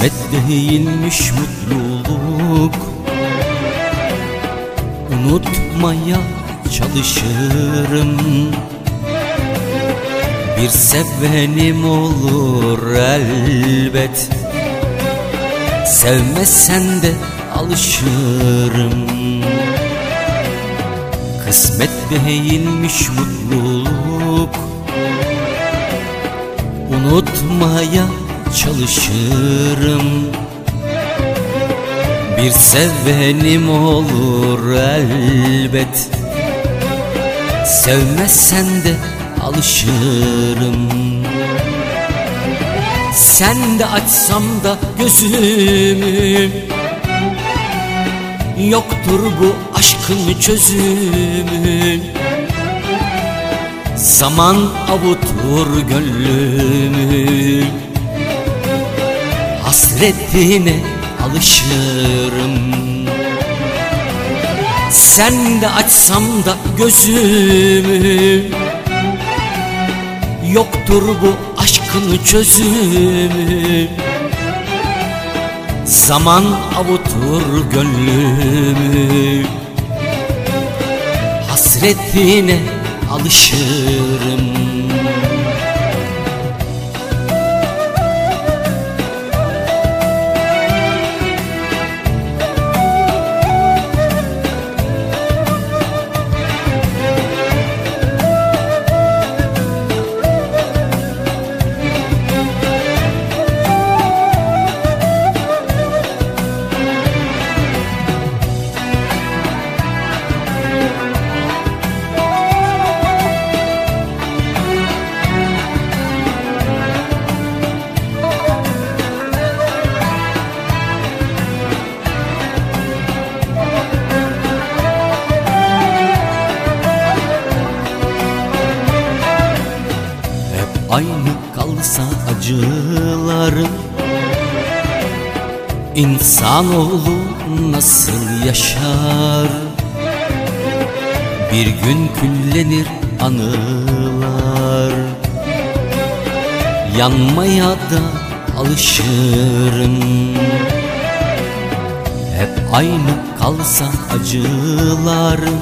Kısmet değilmiş mutluluk, unutmaya çalışırım. Bir sevenim olur elbet, sevmezsen de alışırım. Kısmet değilmiş mutluluk, unutmaya çalışırım. Bir sevenim olur elbet, sevmezsen de alışırım. Sen de açsam da gözümü, yoktur bu aşkın çözümü. Zaman avutur gönlümü, hasretine alışırım. Sen de açsam da gözümü, yoktur bu aşkın çözümü. Zaman avutur gönlümü, hasretine alışırım. Aynı kalsa acılarım, İnsanoğlu nasıl yaşar? Bir gün küllenir anılar, yanmaya da alışırım. Hep aynı kalsa acılarım,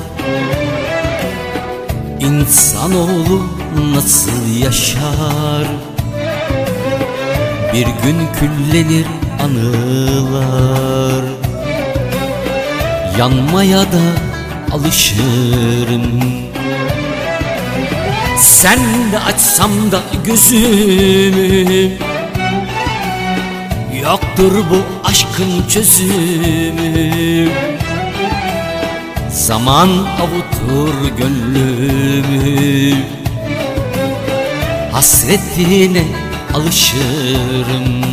İnsanoğlu nasıl yaşar? Bir gün küllenir anılar, yanmaya da alışırım. Sen de açsam da gözümü, yoktur bu aşkın çözümü. Zaman avutur gönlümü, hasretine alışırım.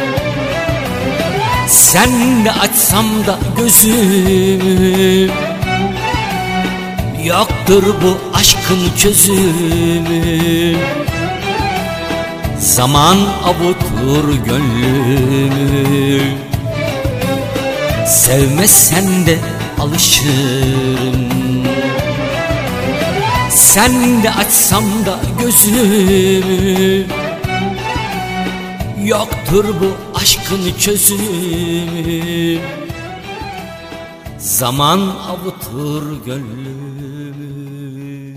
Sen de açsam da gözümü, yoktur bu aşkın çözümü. Zaman avutur gönlümü, sevmezsen de alışırım. Sen de açsam da gözümü, yoktur bu aşkın çözümü. Zaman avutur gönlümü,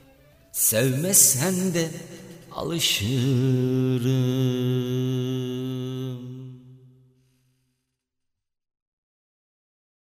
sevmezsen de alışırım.